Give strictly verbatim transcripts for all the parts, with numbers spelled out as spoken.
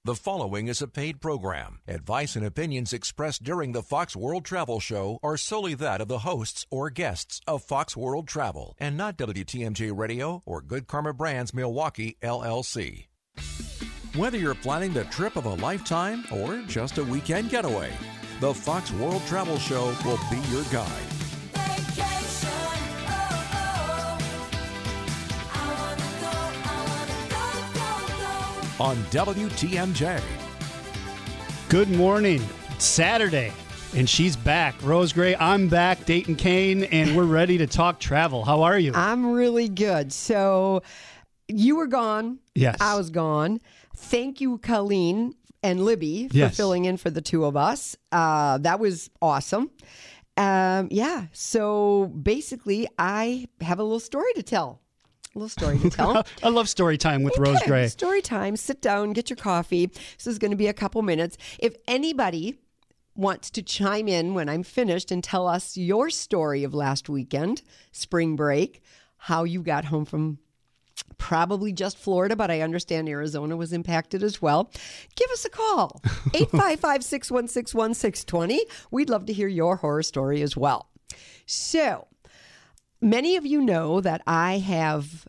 The following is a paid program. Advice and opinions expressed during the Fox World Travel Show are solely that of the hosts or guests of Fox World Travel and not W T M J Radio or Good Karma Brands Milwaukee, L L C. Whether you're planning the trip of a lifetime or just a weekend getaway, the Fox World Travel Show will be your guide. On W T M J. Good morning. It's Saturday, and she's back. Rose Gray, I'm back. Dayton Kane, and we're ready to talk travel. How are you? I'm really good. So you were gone. Yes. I was gone. Thank you, Colleen and Libby, for yes. filling in for the two of us. Uh, that was awesome. Um, yeah. So basically, I have a little story to tell. A little story to tell. I love story time with okay. Rose Gray. Story time. Sit down, get your coffee. This is going to be a couple minutes. If anybody wants to chime in when I'm finished and tell us your story of last weekend, spring break, how you got home from probably just Florida, but I understand Arizona was impacted as well, give us a call. eight five five, six one six, one six two zero. We'd love to hear your horror story as well. So, many of you know that I have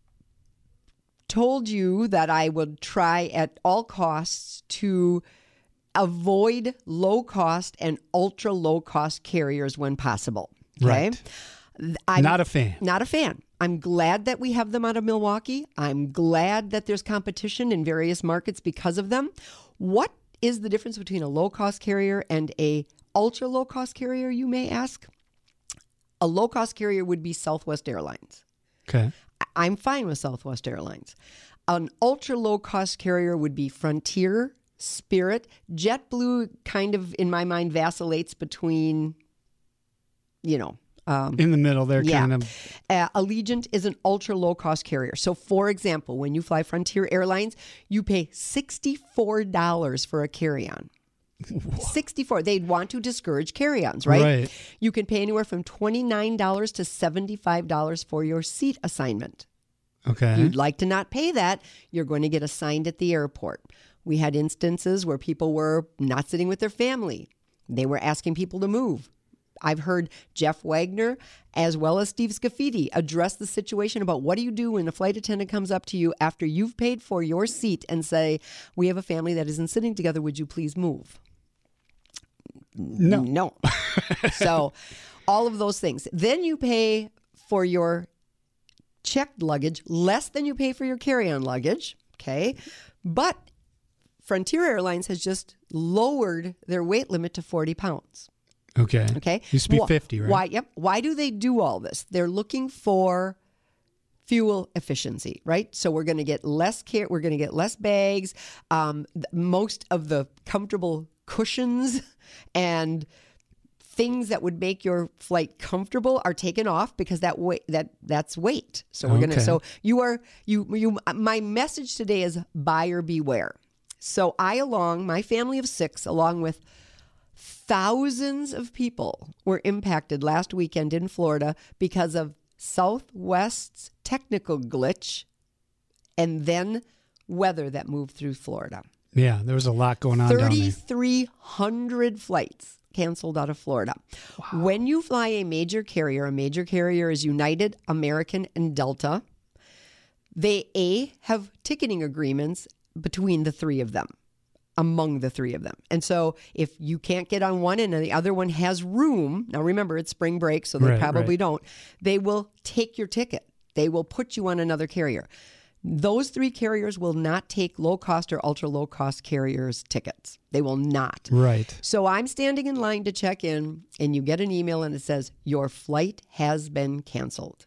told you that I would try at all costs to avoid low-cost and ultra-low-cost carriers when possible. Okay? Right. I'm not a fan. Not a fan. I'm glad that we have them out of Milwaukee. I'm glad that there's competition in various markets because of them. What is the difference between a low-cost carrier and a ultra-low-cost carrier, you may ask? A low-cost carrier would be Southwest Airlines. Okay. I'm fine with Southwest Airlines. An ultra-low-cost carrier would be Frontier, Spirit. JetBlue kind of, in my mind, vacillates between, you know. Um, in the middle there, yeah. kind of. Uh, Allegiant is an ultra-low-cost carrier. So, for example, when you fly Frontier Airlines, you pay sixty-four dollars for a carry-on. sixty-four. They'd want to discourage carry-ons, right? Right. You can pay anywhere from twenty-nine dollars to seventy-five dollars for your seat assignment. Okay. If you'd like to not pay that, you're going to get assigned at the airport. We had instances where people were not sitting with their family. They were asking people to move. I've heard Jeff Wagner as well as Steve Scafidi address the situation about what do you do when a flight attendant comes up to you after you've paid for your seat and say, we have a family that isn't sitting together. Would you please move? No. No. So all of those things. Then you pay for your checked luggage less than you pay for your carry-on luggage. Okay. But Frontier Airlines has just lowered their weight limit to forty pounds. Okay. Okay. Used to be fifty, right? Why? Yep. Why do they do all this? They're looking for fuel efficiency, right? So we're going to get less care. We're going to get less bags. Um, th- most of the comfortable cushions and things that would make your flight comfortable are taken off because that weight that that's weight. So we're going to. Okay. So you are you you. My message today is buyer beware. So I, along my family of six, along with thousands of people, were impacted last weekend in Florida because of Southwest's technical glitch and then weather that moved through Florida. Yeah, there was a lot going on down there. thirty-three hundred flights canceled out of Florida. Wow. When you fly a major carrier, a major carrier is United, American, and Delta. They, A, have ticketing agreements between the three of them. Among the three of them. And so if you can't get on one and the other one has room, now remember it's spring break, so they right, probably right. don't, they will take your ticket. They will put you on another carrier. Those three carriers will not take low-cost or ultra-low-cost carriers' tickets. They will not. Right. So I'm standing in line to check in, and you get an email and it says, your flight has been canceled.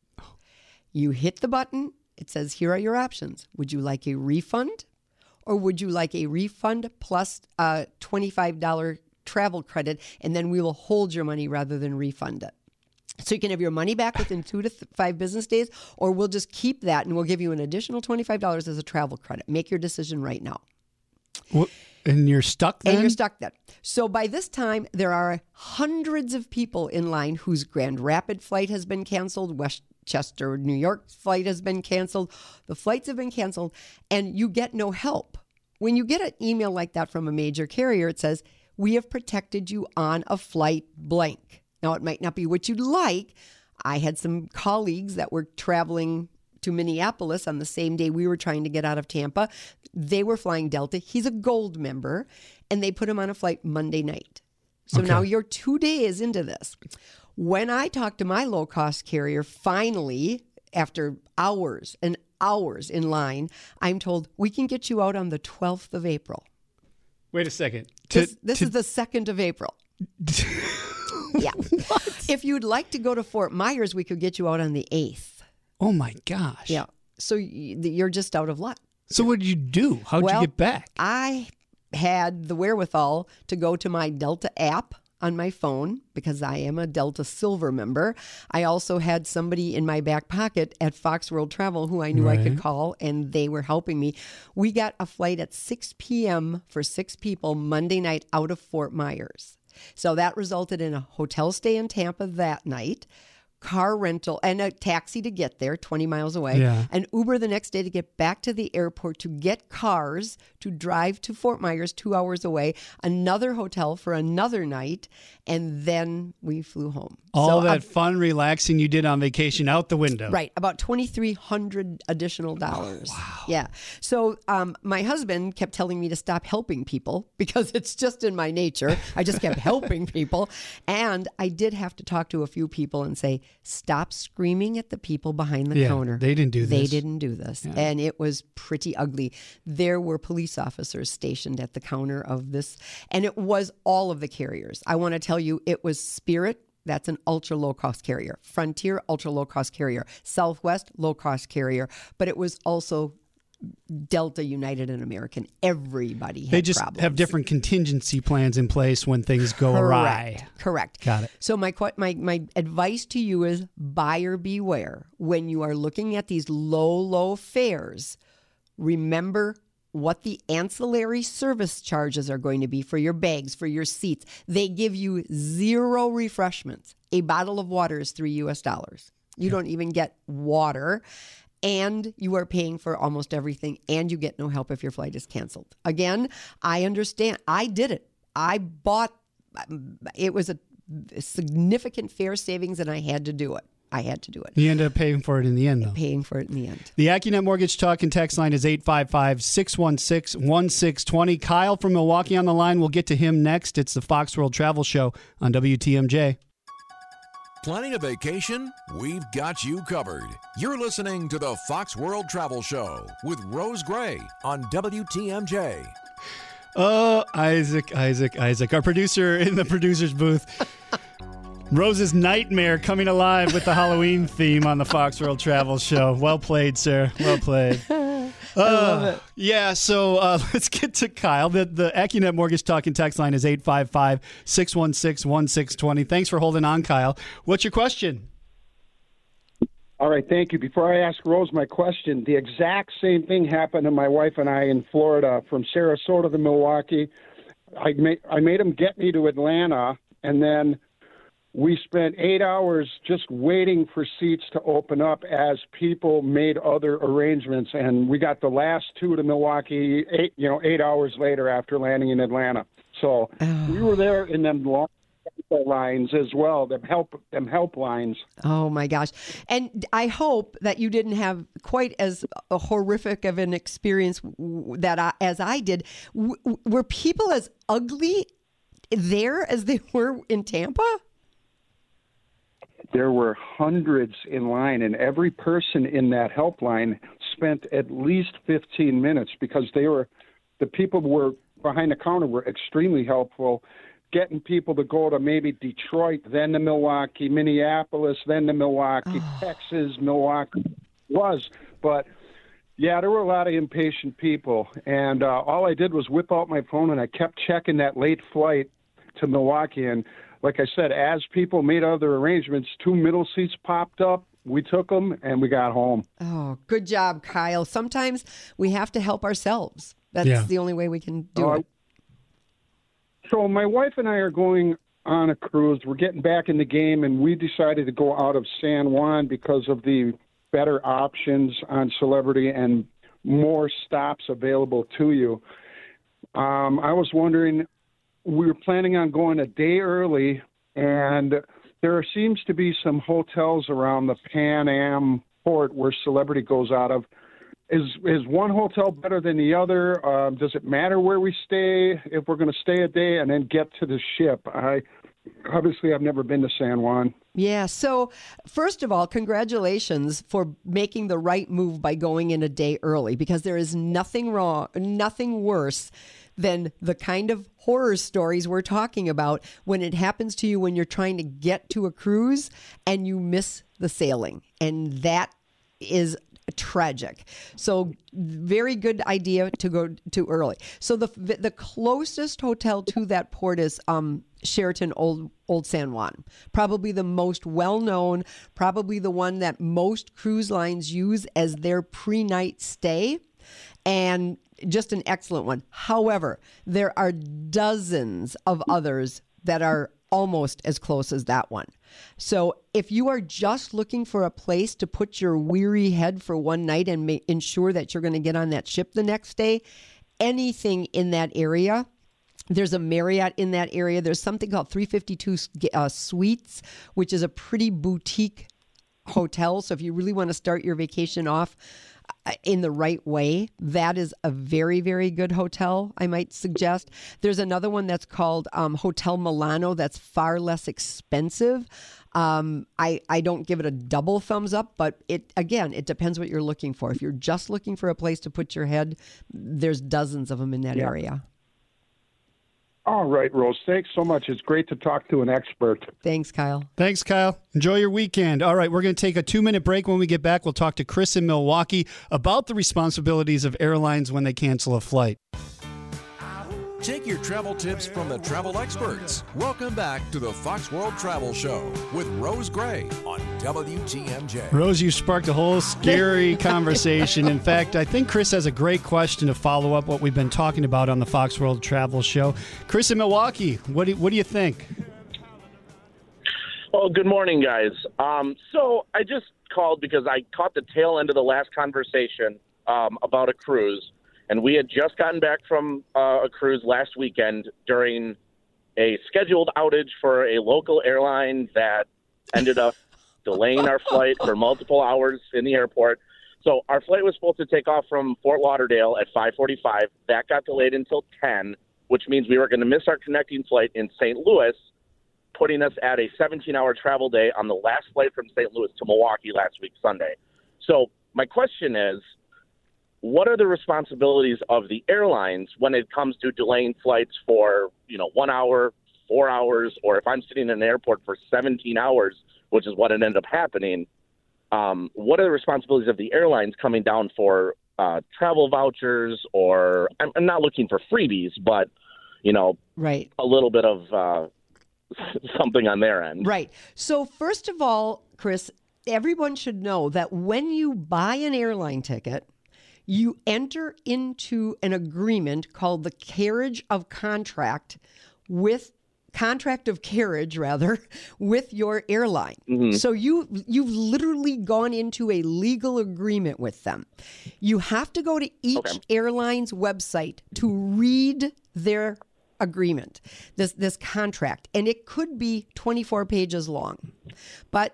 You hit the button. It says, here are your options. Would you like a refund? Or would you like a refund plus a twenty-five dollars travel credit, and then we will hold your money rather than refund it? So you can have your money back within two to th- five business days, or we'll just keep that and we'll give you an additional twenty-five dollars as a travel credit. Make your decision right now. What, and you're stuck then? And you're stuck then. So by this time, there are hundreds of people in line whose Grand Rapid flight has been canceled, Westchester, New York flight has been canceled. The flights have been canceled, and you get no help. when you get an email like that from a major carrier, it says, we have protected you on a flight blank. Now, it might not be what you'd like. I had some colleagues that were traveling to Minneapolis on the same day we were trying to get out of Tampa. They were flying Delta. He's a gold member, and they put him on a flight Monday night. So Okay. now you're two days into this. When I talked to my low-cost carrier, finally, after hours and hours in line, I'm told, we can get you out on the twelfth of April. Wait a second. To- This, this to- is the second of April. Yeah. If you'd like to go to Fort Myers, we could get you out on the eighth. oh, my gosh. Yeah. So y- you're just out of luck. So what did you do? How'd Well, you get back? I had the wherewithal to go to my Delta app on my phone because I am a Delta Silver member. I also had somebody in my back pocket at Fox World Travel who I knew I could Right. call, and they were helping me. We got a flight at six p.m. for six people Monday night out of Fort Myers. So that resulted in a hotel stay in Tampa that night, car rental, and a taxi to get there, twenty miles away, Yeah. and Uber the next day to get back to the airport, to get cars, to drive to Fort Myers, two hours away, another hotel for another night, and then we flew home. All So, that uh, fun, relaxing you did on vacation out the window. Right, about twenty-three hundred additional dollars. wow. Yeah. So um, my husband kept telling me to stop helping people because it's just in my nature. I just kept helping people. And I did have to talk to a few people and say, stop screaming at the people behind the Yeah, counter. they didn't do They this. didn't do this. And it was pretty ugly. There were police officers stationed at the counter of this. And it was all of the carriers. I want to tell you, it was Spirit. That's an ultra low cost carrier. Frontier, ultra low cost carrier. Southwest, low cost carrier. But it was also Delta, United, and American. Everybody had They just problems. have different contingency plans in place when things go awry. Correct. Correct. Got it. So my que- my my advice to you is buyer beware. When you are looking at these low, low fares, remember what the ancillary service charges are going to be for your bags, for your seats. They give you zero refreshments. A bottle of water is three U S dollars. You don't even get water. And you are paying for almost everything, and you get no help if your flight is canceled. Again, I understand. I did it. I bought, it was a significant fare savings, and I had to do it. I had to do it. You end up paying for it in the end, though. Paying for it in the end. The AccuNet Mortgage Talk and Text line is eight five five, six one six, one six two zero. Kyle from Milwaukee on the line. We'll get to him next. It's the Fox World Travel Show on W T M J. Planning a vacation? We've got you covered. You're listening to the Fox World Travel Show with Rose Gray on W T M J. Oh, Isaac, Isaac, Isaac, our producer in the producer's booth. Rose's Nightmare coming alive with the Halloween theme on the Fox World Travel Show. Well played, sir. Well played. I love it. Yeah, so uh, let's get to Kyle. The, the AccuNet Mortgage Talk and Text line is eight five five, six one six, one six two zero. Thanks for holding on, Kyle. What's your question? All right, thank you. Before I ask Rose my question, the exact same thing happened to my wife and I in Florida, from Sarasota to Milwaukee. I made, I made them get me to Atlanta, and then we spent eight hours just waiting for seats to open up as people made other arrangements, and we got the last two to Milwaukee eight, you know, eight hours later after landing in Atlanta. So we were there in them long lines as well, them help them help lines. Oh my gosh. And I hope that you didn't have quite as a horrific of an experience w- that I, as I did. W- w- were people as ugly there as they were in Tampa? There were hundreds in line, and every person in that helpline spent at least fifteen minutes because they were, the people who were behind the counter were extremely helpful, getting people to go to maybe Detroit, then to Milwaukee, Minneapolis, then to Milwaukee, Oh. Texas, Milwaukee was. But, yeah, there were a lot of impatient people. And uh, all I did was whip out my phone, and I kept checking that late flight to Milwaukee. And like I said, as people made other arrangements, two middle seats popped up. We took them, and we got home. Oh, good job, Kyle. Sometimes we have to help ourselves. That's Yeah. the only way we can do Uh, it. So my wife and I are going on a cruise. We're getting back in the game, and we decided to go out of San Juan because of the better options on Celebrity and more stops available to you. Um, I was wondering, we were planning on going a day early, and there seems to be some hotels around the Pan Am port where Celebrity goes out of. Is is one hotel better than the other? Um, does it matter where we stay if we're going to stay a day and then get to the ship? I obviously I've never been to San Juan. Yeah. So first of all, congratulations for making the right move by going in a day early, because there is nothing wrong, nothing worse than the kind of horror stories we're talking about when it happens to you when you're trying to get to a cruise and you miss the sailing. And that is tragic. So very good idea to go too early. So the the closest hotel to that port is um, Sheraton Old Old San Juan. Probably the most well-known, probably the one that most cruise lines use as their pre-night stay, and just an excellent one. However, there are dozens of others that are almost as close as that one. So if you are just looking for a place to put your weary head for one night and ma- ensure that you're going to get on that ship the next day, anything in that area. There's a Marriott in that area. There's something called three fifty-two uh, Suites, which is a pretty boutique hotel. So if you really want to start your vacation off in the right way, that is a very, very good hotel, I might suggest. There's another one that's called um, Hotel Milano that's far less expensive. Um, I, I don't give it a double thumbs up, but it again, it depends what you're looking for. If you're just looking for a place to put your head, there's dozens of them in that Yeah. area. All right, Rose. Thanks so much. It's great to talk to an expert. Thanks, Kyle. Thanks, Kyle. Enjoy your weekend. All right, we're going to take a two-minute break. When we get back, we'll talk to Chris in Milwaukee about the responsibilities of airlines when they cancel a flight. Take your travel tips from the travel experts. Welcome back to the Fox World Travel Show with Rose Gray on W T M J. Rose, you sparked a whole scary conversation. In fact, I think Chris has a great question to follow up what we've been talking about on the Fox World Travel Show. Chris in Milwaukee, what do, what do you think? Oh, good morning, guys. Um, so I just called because I caught the tail end of the last conversation um, about a cruise. And we had just gotten back from uh, a cruise last weekend during a scheduled outage for a local airline that ended up delaying our flight for multiple hours in the airport. So our flight was supposed to take off from Fort Lauderdale at five forty-five. That got delayed until ten, which means we were going to miss our connecting flight in Saint Louis, putting us at a seventeen-hour travel day on the last flight from Saint Louis to Milwaukee last week, Sunday. So my question is, what are the responsibilities of the airlines when it comes to delaying flights for, you know, one hour, four hours, or if I'm sitting in an airport for seventeen hours, which is what ended up happening? Um, what are the responsibilities of the airlines coming down for uh, travel vouchers, or I'm, I'm not looking for freebies, but, you know, Right. a little bit of uh, something on their end. Right. So first of all, Chris, everyone should know that when you buy an airline ticket, you enter into an agreement called the carriage of contract with contract of carriage rather with your airline. Mm-hmm. So you you've literally gone into a legal agreement with them. You have to go to each okay. airline's website to read their agreement, this this contract, and it could be twenty-four pages long. But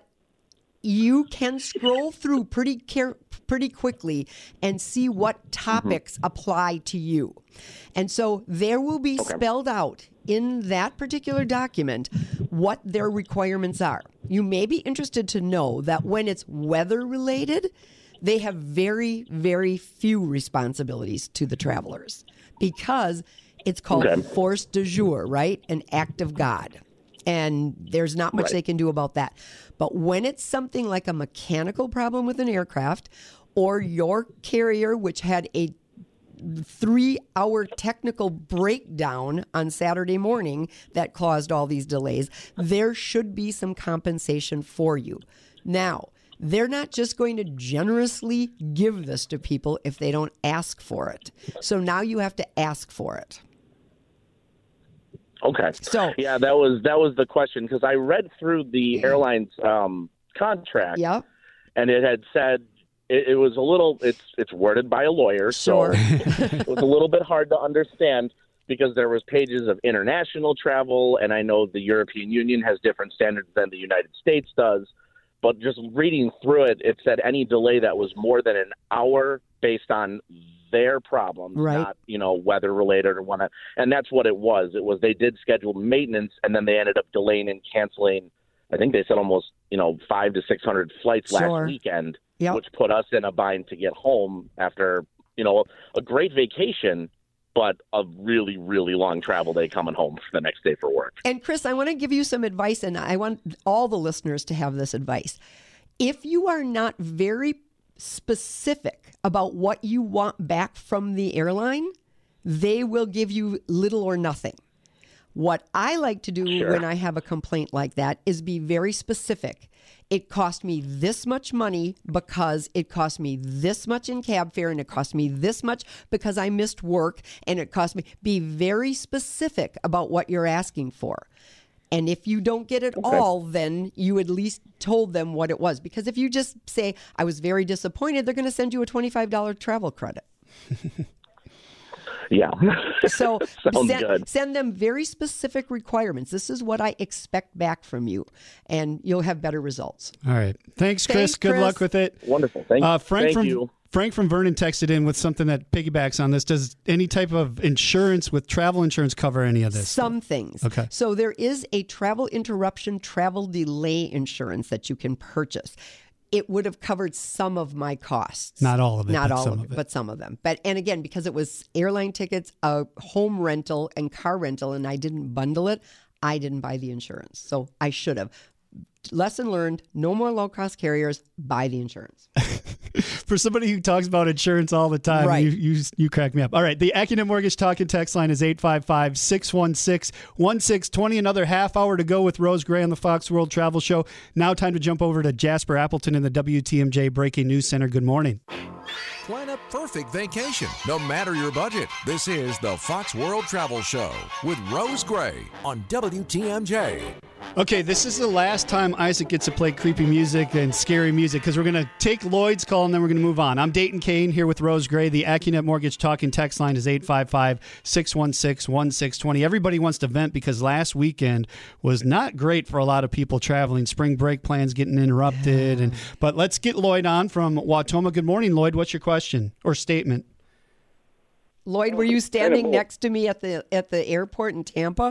you can scroll through pretty care, pretty quickly and see what topics mm-hmm. apply to you. And so there will be okay. spelled out in that particular document what their requirements are. You may be interested to know that when it's weather related, they have very, very few responsibilities to the travelers because it's called okay. force de jour, right? An act of God. And there's not much right. they can do about that. But when it's something like a mechanical problem with an aircraft, or your carrier, which had a three-hour technical breakdown on Saturday morning that caused all these delays, there should be some compensation for you. Now, they're not just going to generously give this to people if they don't ask for it. So now you have to ask for it. Okay. So yeah, that was that was the question, because I read through the airline's um, contract, yep. and it had said it, it was a little. It's it's worded by a lawyer, Sure. so it was a little bit hard to understand because there was pages of international travel, and I know the European Union has different standards than the United States does. But just reading through it, it said any delay that was more than an hour based on their problems, Right. not, you know, weather related or whatnot. And that's what it was. It was they did schedule maintenance, and then they ended up delaying and canceling. I think they said almost, you know, five to six hundred flights Sure. last weekend, Yep. which put us in a bind to get home after, you know, a great vacation, but a really, really long travel day coming home for the next day for work. And Chris, I want to give you some advice, and I want all the listeners to have this advice. If you are not very specific about what you want back from the airline, they will give you little or nothing. What I like to do Sure. when I have a complaint like that is be very specific. It cost me this much money because it cost me this much in cab fare, and it cost me this much because I missed work, and it cost me. Be very specific about what you're asking for. And if you don't get it all, then you at least told them what it was. Because if you just say, I was very disappointed, they're going to send you a twenty-five dollars travel credit. Yeah. So Sounds send, good. send them very specific requirements. This is what I expect back from you, and you'll have better results. All right. Thanks, Chris. Thanks, Good Chris. luck with it. Wonderful. Thank, Uh, Frank thank from you. Frank from Vernon texted in with something that piggybacks on this. Does any type of insurance with travel insurance cover any of this? Some things. Okay. So there is a travel interruption, travel delay insurance that you can purchase. It would have covered some of my costs. Not all of it, Not but all some of of it, it. but some of them. But and again, because it was airline tickets, a home rental, and car rental, and I didn't bundle it, I didn't buy the insurance. So I should have. Lesson learned: no more low cost carriers. Buy the insurance. For somebody who talks about insurance all the time, Right. you, you you crack me up. All right, the AccuNet Mortgage Talk and Text line is eight five five, six one six, one six two zero. Another half hour to go with Rose Gray on the Fox World Travel Show. Now time to jump over to Jasper Appleton in the W T M J Breaking News Center. Good morning. Plan a perfect vacation, no matter your budget. This is the Fox World Travel Show with Rose Gray on W T M J. Okay, this is the last time Isaac gets to play creepy music and scary music because we're going to take Lloyd's call and then we're going to move on. I'm Dayton Kane here with Rose Gray. The AccuNet Mortgage Talk and Text line is eight five five, six one six, one six two zero. Everybody wants to vent because last weekend was not great for a lot of people traveling. Spring break plans getting interrupted. and But let's get Lloyd on from Wautoma. Good morning, Lloyd. What's your question or statement? Lloyd, were you standing next to me at the at the airport in Tampa?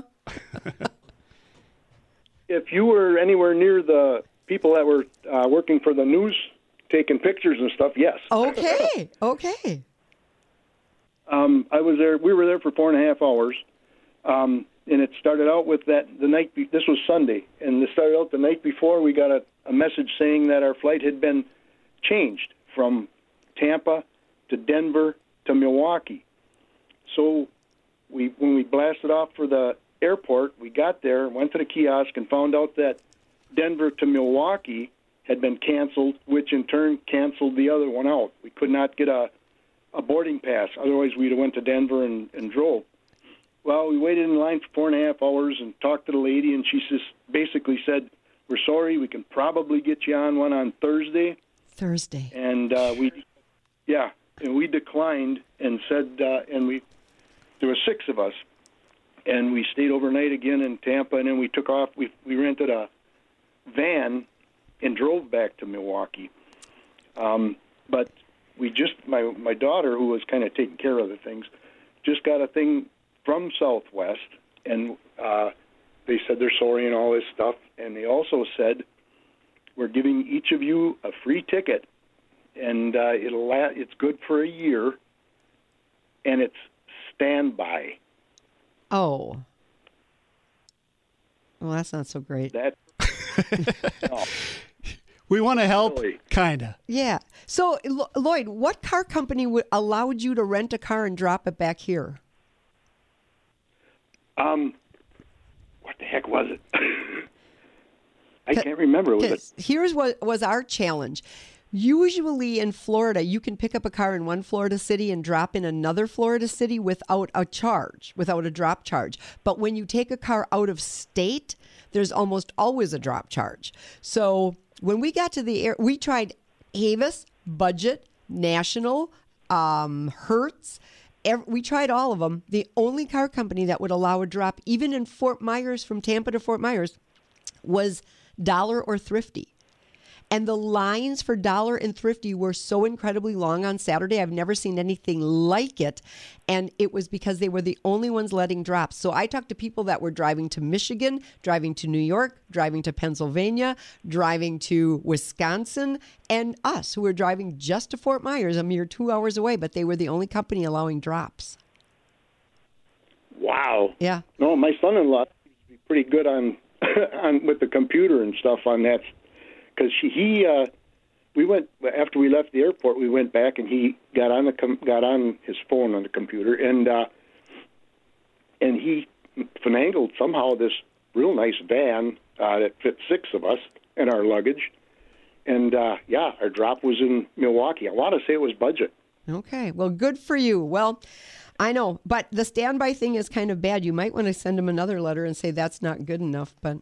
If you were anywhere near the people that were uh, working for the news, taking pictures and stuff, yes. Okay, okay. Um, I was there. We were there for four and a half hours, um, and it started out with that the night. Be- this was Sunday, and it started out the night before. We got a, a message saying that our flight had been changed from Tampa to Denver to Milwaukee. So, we when we blasted off for the airport, we got there, went to the kiosk, and found out that Denver to Milwaukee had been canceled, which in turn canceled the other one out. We could not get a, a boarding pass. Otherwise, we'd have went to Denver and, and drove. Well, we waited in line for four and a half hours and talked to the lady, and she just basically said, "We're sorry, we can probably get you on one on Thursday." Thursday. And uh, we, yeah, and we declined and said, uh, and we, there were six of us. And we stayed overnight again in Tampa, and then we took off. We we rented a van and drove back to Milwaukee. Um, but we just my my daughter, who was kind of taking care of the things, just got a thing from Southwest, and uh, they said they're sorry and all this stuff. And they also said we're giving each of you a free ticket, and uh, it'll la- it's good for a year, and it's standby. Oh. Well, that's not so great. That no. We want to help, Really? kind of. Yeah. So, Lo- Lloyd, what car company would allowed you to rent a car and drop it back here? Um, what the heck was it? I can't remember. Was it? 'Cause here's what was our challenge. Usually in Florida, you can pick up a car in one Florida city and drop in another Florida city without a charge, without a drop charge. But when you take a car out of state, there's almost always a drop charge. So when we got to the air, we tried Avis, Budget, National, um, Hertz. Every, we tried all of them. The only car company that would allow a drop, even in Fort Myers, from Tampa to Fort Myers, was Dollar or Thrifty. And the lines for Dollar and Thrifty were so incredibly long on Saturday. I've never seen anything like it. And it was because they were the only ones letting drops. So I talked to people that were driving to Michigan, driving to New York, driving to Pennsylvania, driving to Wisconsin, and us who were driving just to Fort Myers, a mere two hours away. But they were the only company allowing drops. Wow. Yeah. No, my son-in-law is pretty good on, on with the computer and stuff on that. Because he, uh, we went after we left the airport. We went back and he got on the com- got on his phone on the computer and uh, and he finagled somehow this real nice van uh, that fit six of us and our luggage. And uh, yeah, our drop was in Milwaukee. I want to say it was budget. Okay, well, good for you. Well, I know, but the standby thing is kind of bad. You might want to send him another letter and say that's not good enough. But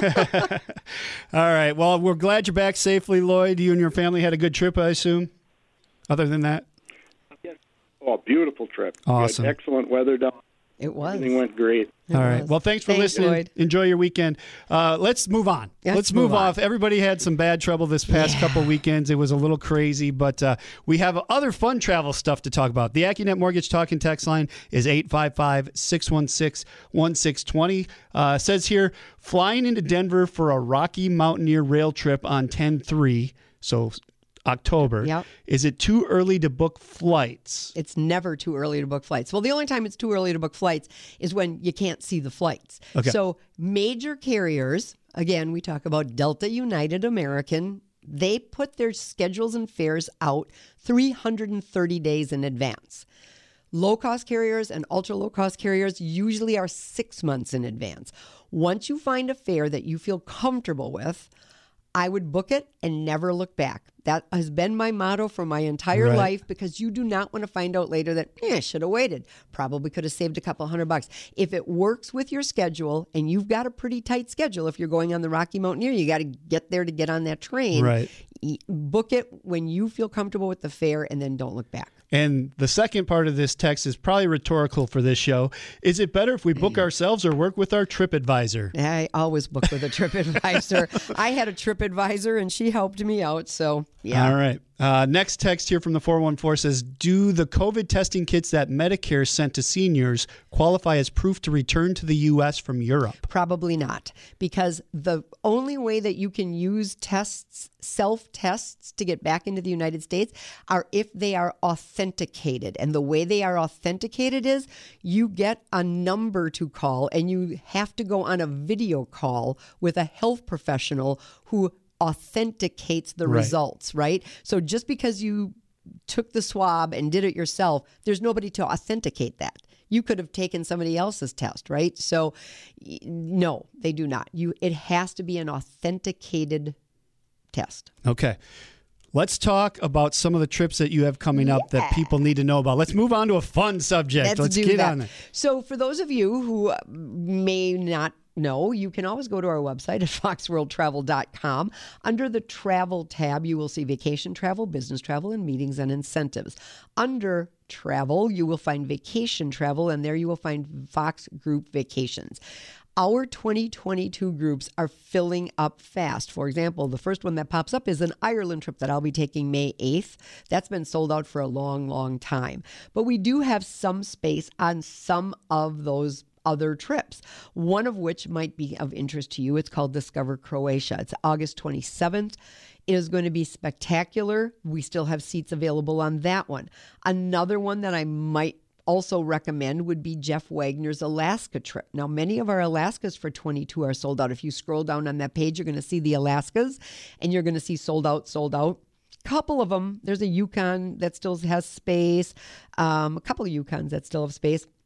all right. Well, we're glad you're back safely, Lloyd. You and your family had a good trip, I assume. Other than that, yes. Oh, beautiful trip. Awesome. We had excellent weather down. it was. Everything went great. It all right. was. Well, thanks for Thanks, listening. Lloyd. Enjoy your weekend. Uh, let's move on. Let's let's move, move on. off. Everybody had some bad trouble this past Yeah. couple weekends. It was a little crazy, but uh, we have other fun travel stuff to talk about. The AccuNet Mortgage Talk and Text line is eight five five, six one six, one six two zero. Uh, says here, flying into Denver for a Rocky Mountaineer rail trip on ten three, so October. Yep. Is it too early to book flights? It's never too early to book flights. Well, the only time it's too early to book flights is when you can't see the flights. Okay. So major carriers, again, we talk about Delta, United, American, they put their schedules and fares out three hundred thirty days in advance. Low-cost carriers and ultra-low-cost carriers usually are six months in advance. Once you find a fare that you feel comfortable with, I would book it and never look back. That has been my motto for my entire Right. life, because you do not want to find out later that, eh, I should have waited. Probably could have saved a couple hundred bucks. If it works with your schedule, and you've got a pretty tight schedule, if you're going on the Rocky Mountaineer, you got to get there to get on that train. Right. Y- Book it when you feel comfortable with the fare, and then don't look back. And the second part of this text is probably rhetorical for this show. Is it better if we book ourselves or work with our TripAdvisor? I always book with a TripAdvisor. I had a TripAdvisor, and she helped me out. So, yeah. All right. Uh, next text here from the four one four says, do the COVID testing kits that Medicare sent to seniors qualify as proof to return to the U S from Europe? Probably not, because the only way that you can use tests, self-tests, to get back into the United States are if they are authenticated. And the way they are authenticated is you get a number to call, and you have to go on a video call with a health professional who authenticates the Right. results, right? So just because you took the swab and did it yourself, there's nobody to authenticate that. You could have taken somebody else's test, right? So y- no, they do not. You it has to be an authenticated test. Okay. Let's talk about some of the trips that you have coming up that people need to know about. Let's move on to a fun subject. Let's, Let's do get that. on it. So for those of you who uh, may not know, you can always go to our website at fox world travel dot com. Under the travel tab, you will see vacation travel, business travel, and meetings and incentives. Under travel, you will find vacation travel, and there you will find Fox Group Vacations. Our twenty twenty-two groups are filling up fast. For example, the first one that pops up is an Ireland trip that I'll be taking May eighth. That's been sold out for a long, long time. But we do have some space on some of those other trips, one of which might be of interest to you. It's called Discover Croatia. It's August twenty-seventh. It is going to be spectacular. We still have seats available on that one. Another one that I might also recommend would be Jeff Wagner's Alaska trip. Now, many of our Alaskas for twenty-two are sold out. If you scroll down on that page, you're going to see the Alaskas, and you're going to see sold out, sold out. Couple of them. There's a Yukon that still has space. Um, a couple of Yukons that still have space.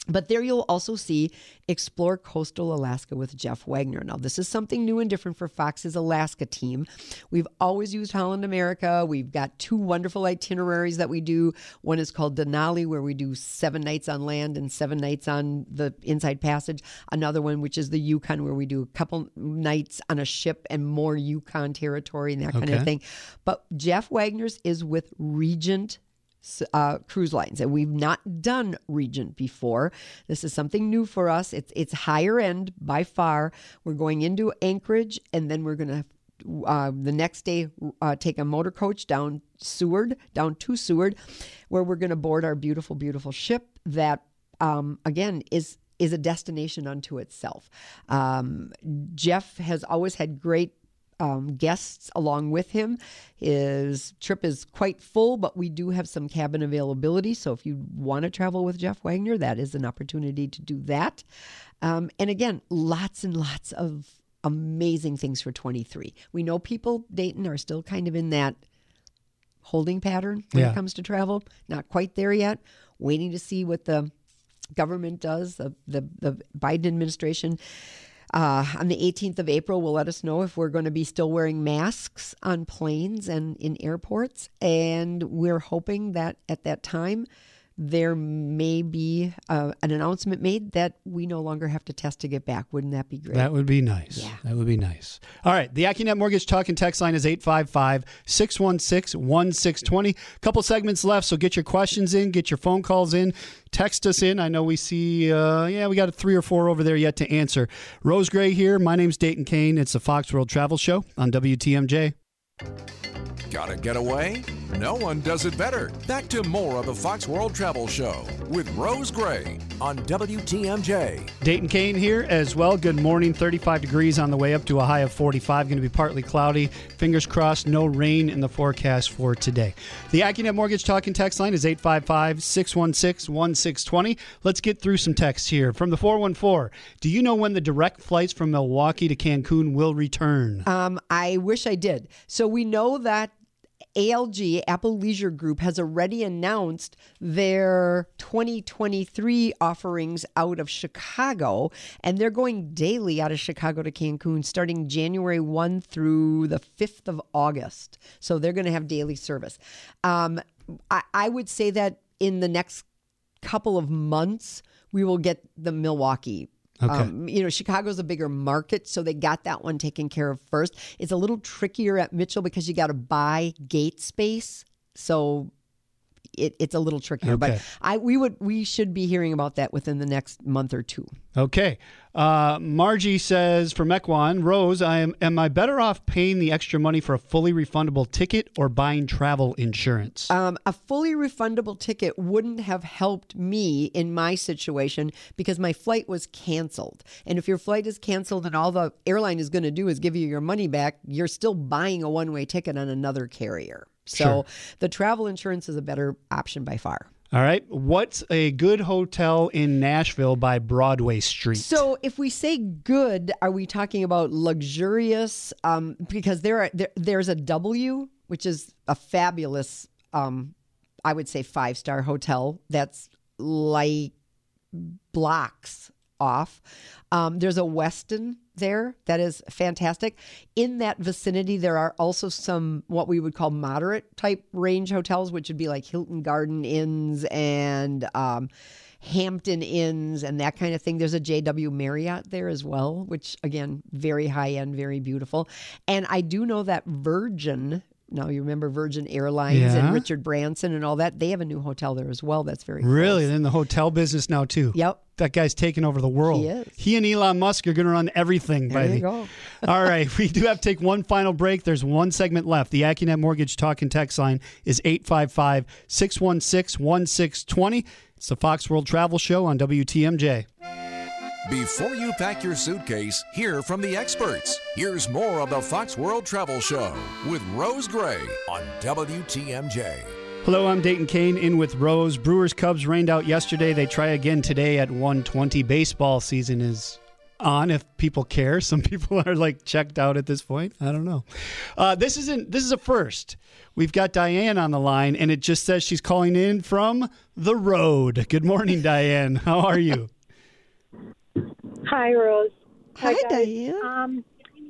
But there you'll also see Explore Coastal Alaska with Jeff Wagner. Now, this is something new and different for Fox's Alaska team. We've always used Holland America. We've got two wonderful itineraries that we do. One is called Denali, where we do seven nights on land and seven nights on the Inside Passage. Another one, which is the Yukon, where we do a couple nights on a ship and more Yukon territory and that kind Okay. of thing. But Jeff Wagner's is with Regent Uh, cruise lines, and we've not done Regent before. This is something new for us. It's it's higher end by far. We're going into Anchorage, and then we're going to uh, the next day uh, take a motor coach down Seward, down to Seward, where we're going to board our beautiful, beautiful ship that um, again is is a destination unto itself. Um, Jeff has always had great Um, guests along with him. His trip is quite full, but we do have some cabin availability. So if you want to travel with Jeff Wagner, that is an opportunity to do that. Um, and again, lots and lots of amazing things for twenty-three. We know people, Dayton, are still kind of in that holding pattern when Yeah. it comes to travel. Not quite there yet. Waiting to see what the government does. The, the, the Biden administration Uh, on the eighteenth of April will let us know if we're going to be still wearing masks on planes and in airports. And we're hoping that at that time, there may be uh, an announcement made that we no longer have to test to get back. Wouldn't that be great? That would be nice. Yeah. That would be nice. All right. The AccuNet Mortgage Talk and Text line is eight five five, six one six, one six two zero. Couple segments left, so get your questions in, get your phone calls in, text us in. I know we see, uh, yeah, we got three or four over there yet to answer. Rose Gray here. My name's Dayton Kane. It's the Fox World Travel Show on W T M J. Gotta get away? No one does it better. Back to more of the Fox World Travel Show with Rose Gray on W T M J. Dayton Kane here as well. Good morning. thirty-five degrees on the way up to a high of forty-five. Going to be partly cloudy. Fingers crossed, no rain in the forecast for today. The AccuNet Mortgage Talk and Text line is eight five five, six one six, one six two zero. Let's get through some texts here. From the four one four, do you know when the direct flights from Milwaukee to Cancun will return? Um, I wish I did. So we know that A L G, Apple Leisure Group, has already announced their twenty twenty-three offerings out of Chicago, and they're going daily out of Chicago to Cancun starting January first through the fifth of August. So they're going to have daily service. Um, I, I would say that in the next couple of months, we will get the Milwaukee. Okay. Um, you know, Chicago's a bigger market, so they got that one taken care of first. It's a little trickier at Mitchell because you got to buy gate space, so it, it's a little trickier. Okay. But I we would we should be hearing about that within the next month or two. Okay. Uh, Margie says from Mequon, Rose, I am, am I better off paying the extra money for a fully refundable ticket or buying travel insurance? Um, a fully refundable ticket wouldn't have helped me in my situation because my flight was canceled. And if your flight is canceled and all the airline is going to do is give you your money back, you're still buying a one-way ticket on another carrier. So Sure. the travel insurance is a better option by far. All right. What's a good hotel in Nashville by Broadway Street? So if we say good, are we talking about luxurious? Um, because there are there, there's a W, which is a fabulous, um, I would say five-star hotel that's like blocks off. Um, there's a Westin there that is fantastic. In that vicinity, there are also some what we would call moderate type range hotels, which would be like Hilton Garden Inns and um, Hampton Inns and that kind of thing. There's a J W Marriott there as well, which again, very high end, very beautiful. And I do know that Virgin, now you remember Virgin Airlines Yeah. and Richard Branson and all that, they have a new hotel there as well. That's very Really? close. They're in the hotel business now, too. Yep. That guy's taking over the world. He is. He and Elon Musk are going to run everything. There by you the... go. All right. We do have to take one final break. There's one segment left. The AccuNet Mortgage Talk and Text line is eight five five, six one six, one six two zero. It's the Fox World Travel Show on W T M J. Before you pack your suitcase, hear from the experts. Here's more of the Fox World Travel Show with Rose Gray on W T M J. Hello, I'm Dayton Kane in with Rose. Brewers Cubs rained out yesterday. They try again today at one twenty. Baseball season is on if people care. Some people are like checked out at this point. I don't know. Uh, this isn't. This is a first. We've got Diane on the line, and it just says she's calling in from the road. Good morning, Diane. How are you? Hi, Rose. Hi, guys. Diane. Um,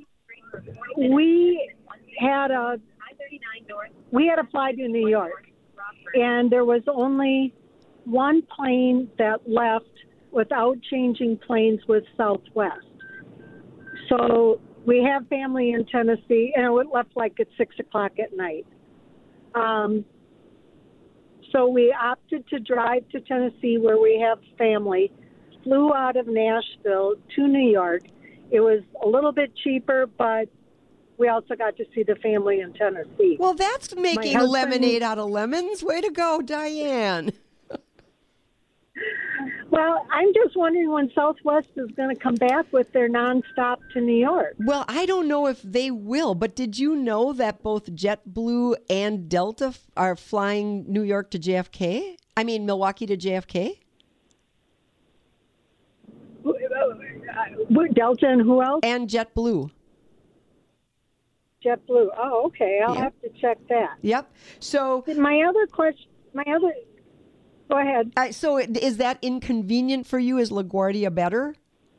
we had a we had applied to New York, and there was only one plane that left without changing planes with Southwest. So we have family in Tennessee, and it left like at six o'clock at night. Um, so we opted to drive to Tennessee, where we have family. Flew out of Nashville to New York. It was a little bit cheaper, but we also got to see the family in Tennessee. Well, that's making husband- lemonade out of lemons. Way to go, Diane. Well, I'm just wondering when Southwest is going to come back with their nonstop to New York. Well, I don't know if they will, but did you know that both JetBlue and Delta f- are flying New York to J F K? I mean, Milwaukee to J F K? Delta and who else? And JetBlue. JetBlue. Oh, okay. I'll Yeah. have to check that. Yep. So, My other question, my other, go ahead. uh, so is that inconvenient for you? Is LaGuardia better?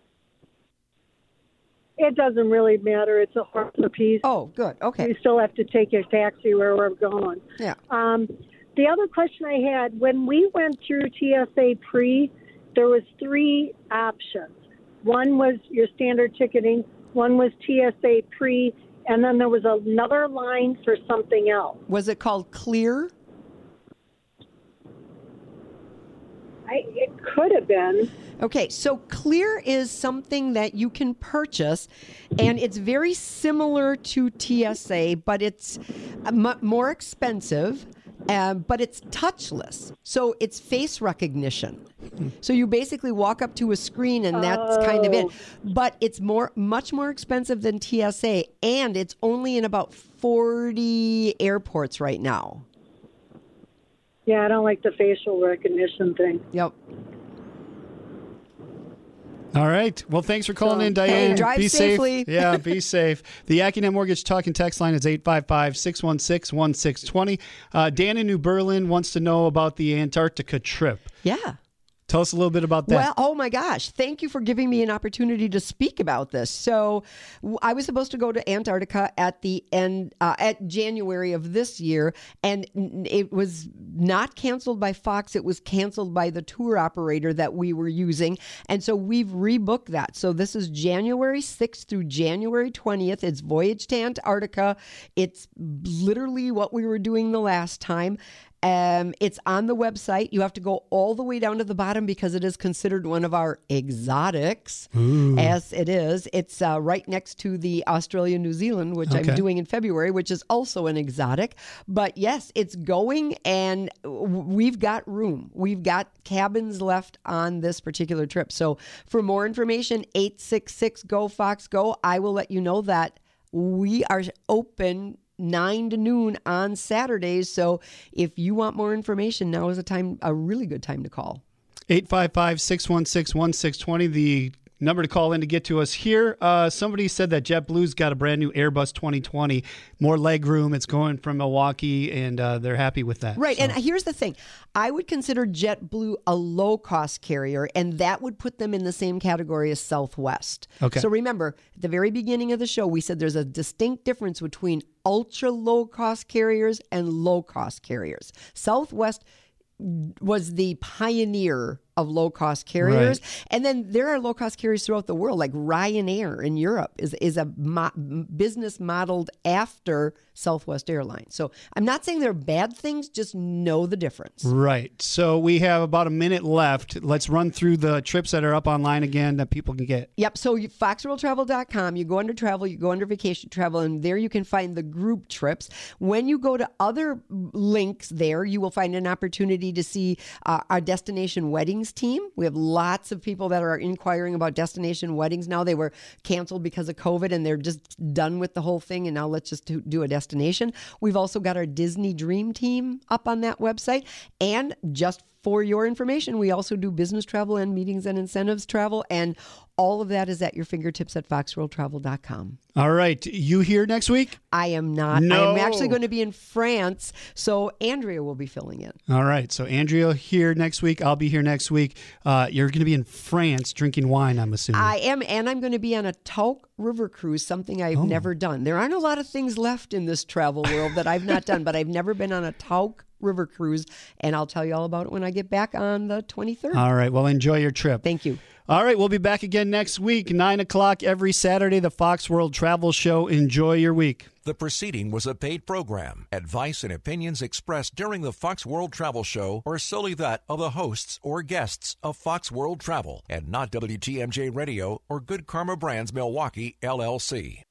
It doesn't really matter. It's a horse apiece. Oh, good. Okay. We still have to take a taxi where we're going. Yeah. Um, the other question I had, when we went through T S A pre, there was three options. One was your standard ticketing, one was T S A pre, and then there was another line for something else. Was it called Clear? I, it could have been. Okay, so Clear is something that you can purchase, and it's very similar to T S A, but it's m- more expensive, uh, but it's touchless. So it's face recognition. So you basically walk up to a screen, and that's kind of it. But it's more, much more expensive than T S A, and it's only in about forty airports right now. Yeah, I don't like the facial recognition thing. Yep. All right. Well, thanks for calling So, in, Diane. hey, drive be safely. safe. Yeah, be safe. The AccuNet Mortgage Talk and Text line is eight five five, six one six, one six two zero. Uh, Dan in New Berlin wants to know about the Antarctica trip. Yeah. Tell us a little bit about that. Well, oh my gosh. Thank you for giving me an opportunity to speak about this. So w- I was supposed to go to Antarctica at the end, uh, at January of this year, and n- it was not canceled by Fox. It was canceled by the tour operator that we were using. And so we've rebooked that. So this is January sixth through January twentieth. It's Voyage to Antarctica. It's literally what we were doing the last time. Um, it's on the website. You have to go all the way down to the bottom because it is considered one of our exotics, as it is. It's uh, right next to the Australia, New Zealand, which Okay. I'm doing in February, which is also an exotic. But yes, it's going, and w- we've got room. We've got cabins left on this particular trip. So for more information, eight six six, G O, Fox, Go. I will let you know that we are open nine to noon on Saturdays. So if you want more information, now is a time, a really good time to call. eight five five, six one six, one six two zero, the number to call in to get to us here. Uh, somebody said that JetBlue's got a brand new Airbus twenty twenty, more leg room. It's going from Milwaukee, and uh, they're happy with that. Right. So- And here's the thing. I would consider JetBlue a low-cost carrier, and that would put them in the same category as Southwest. Okay. So remember, at the very beginning of the show, we said there's a distinct difference between ultra-low-cost carriers and low-cost carriers. Southwest was the pioneer of low-cost carriers. Right. And then there are low-cost carriers throughout the world, like Ryanair in Europe is, is a mo- business modeled after Southwest Airlines. So I'm not saying they're bad things, just know the difference. Right. So we have about a minute left. Let's run through the trips that are up online again that people can get. Yep. So you, fox world travel dot com, you go under travel, you go under vacation travel, and there you can find the group trips. When you go to other links there, you will find an opportunity to see uh, our destination weddings team. We have lots of people that are inquiring about destination weddings now. They were canceled because of COVID, and they're just done with the whole thing, and now let's just do, do a destination. We've also got our Disney Dream team up on that website, and just for your information, we also do business travel and meetings and incentives travel, and all of that is at your fingertips at fox world travel dot com. All right. You here next week? I am not. No. I'm actually going to be in France, so Andrea will be filling in. All right. So Andrea here next week. I'll be here next week. Uh, you're going to be in France drinking wine, I'm assuming. I am, and I'm going to be on a Tauk River cruise, something I've Oh. never done. There aren't a lot of things left in this travel world that I've not done, but I've never been on a Tauk River cruise, and I'll tell you all about it when I get back on the twenty-third. All right. Well, enjoy your trip. Thank you. All right. We'll be back again next week, nine o'clock every Saturday, the Fox World Travel Show. Enjoy your week. The proceeding was a paid program. Advice and opinions expressed during the Fox World Travel Show are solely that of the hosts or guests of Fox World Travel and not W T M J Radio or Good Karma Brands Milwaukee, L L C.